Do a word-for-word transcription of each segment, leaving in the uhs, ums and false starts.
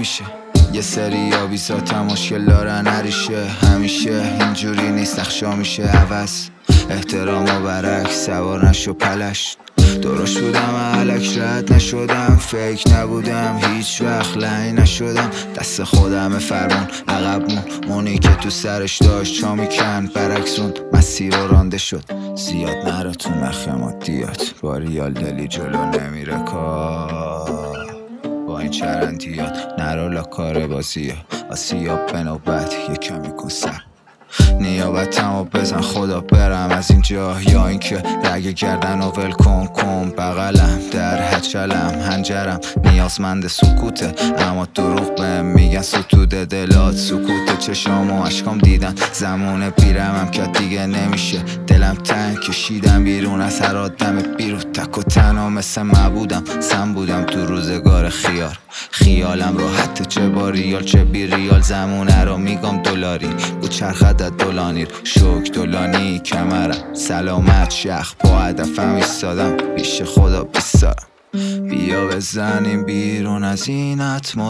نمیشه. یه سری آبی ذاتم مشکل دارن نریشه، همیشه اینجوری نیست، نخشا میشه عوض. احترام و برعکس، سوار نشو پلش. درست بودم علک رد نشدم، فیک نبودم هیچ وقت لعی نشدم. دست خودم فرمون عقب مون، اونی که تو سرش داشت چا میکن برعکسون. مسیر رو رانده شد زیاد نرا تو مخماتیات، با ریال دلی جلو نمیره کار. با این چرندیات نرا لاکار بازی ها، آسیاب به نوبت یه کمی کن سر. نیابتم و بزن خدا برم از اینجا، یا اینکه رگ گردن و ول کن کن بغلم در هچلم هنجرم. نیازمند سکوته اما دروغ بهم میگن ستوده دلات سکوته. چشام و عشقام دیدن زمونه بیرمم که دیگه نمیشه. دلم تنگ کشیدم بیرون از هر آدم بیرون، تک و تنها مثل معبودم سم بودم تو روزگار خیار. خیالم راحته چه با ریال چه بی ریال، زمونه رو میگم دلاری بو چرخد دولانیر. شوک دولانی کمرم سلامت شخ، با هدفم ایستادم پیش خدا بیستارم. بیا بزنیم بیرون از این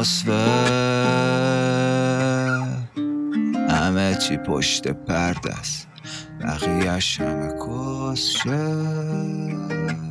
اتمسفر، همه چی پشت پرده است، بقیه‌اش همه کسشه.